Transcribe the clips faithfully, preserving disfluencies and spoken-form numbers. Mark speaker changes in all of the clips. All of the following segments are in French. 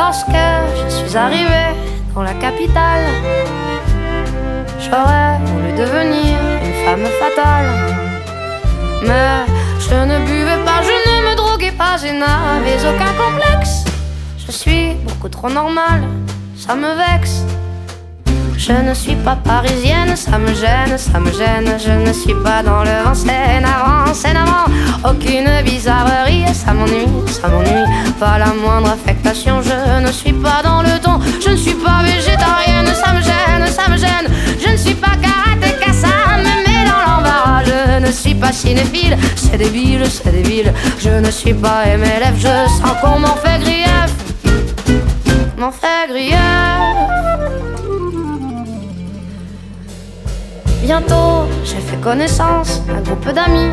Speaker 1: lorsque je suis arrivée dans la capitale, j'aurais voulu devenir une femme fatale. Mais je ne buvais pas, je ne me droguais pas, je n'avais aucun complexe. Je suis beaucoup trop normale, ça me vexe. Je ne suis pas parisienne, ça me gêne, ça me gêne. Je ne suis pas dans le vent, c'est navrant, c'est navrant. Aucune bizarrerie, ça m'ennuie, ça m'ennuie. Pas la moindre affectation, je ne suis pas dans le ton. Je ne suis pas végétarienne, ça me gêne, ça me gêne. Je ne suis pas karatéka, ça me met dans l'embarras. Je ne suis pas cinéphile, c'est débile, c'est débile. Je ne suis pas M L F, je sens qu'on m'en fait grief, m'en fait grief. Bientôt, j'ai fait connaissance d'un groupe d'amis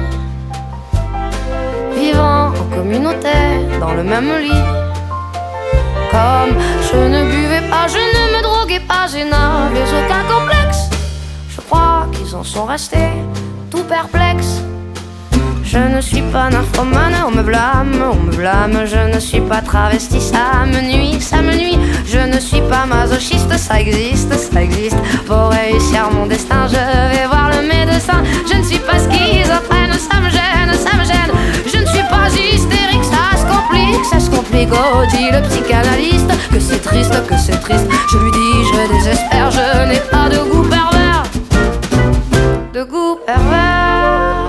Speaker 1: vivant en communauté dans le même lit. Comme je ne buvais pas, je ne me droguais pas, je n'avais aucun complexe. Je crois qu'ils en sont restés tout perplexes. Je ne suis pas nymphomane, on me blâme, on me blâme. Je ne suis pas travesti, ça me nuit, ça me nuit. Je ne suis pas masochiste, ça existe, ça existe. Pour réussir mon destin, je vais voir le médecin. Je ne suis pas schizophrène, ça me gêne, ça me gêne. Je ne suis pas hystérique, ça se complique, ça se complique. Oh, dit le psychanalyste que c'est triste, que c'est triste. Je lui dis, je désespère, je n'ai pas de goût pervers, de goût pervers.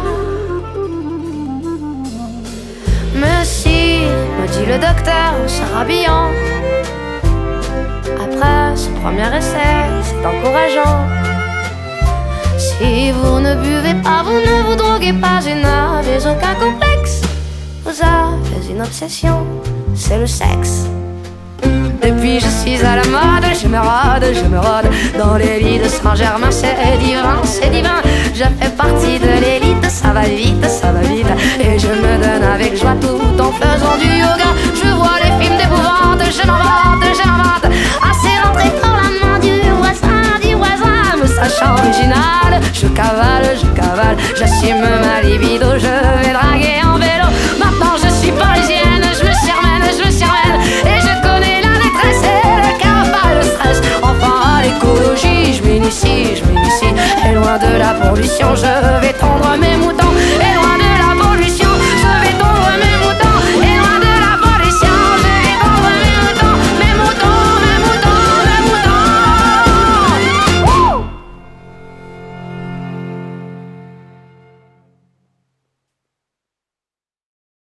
Speaker 1: Mais si, me dit le docteur en se rhabillant, après ce premier essai, c'est encourageant. Si vous ne buvez pas, vous ne vous droguez pas, et n'avez aucun complexe. Vous avez une obsession, c'est le sexe. Depuis je suis à la mode, je me rôde, je me rôde dans les lits de Saint-Germain, c'est divin, c'est divin. Je fais partie de l'élite, ça va vite, ça va vite. Et je me donne avec joie tout en faisant du yoga. Je vois les films d'épouvante, je m'en vante, je m'en vante. Assez rentré dans la main du voisin, du voisin. Me sachant original, je cavale, je cavale.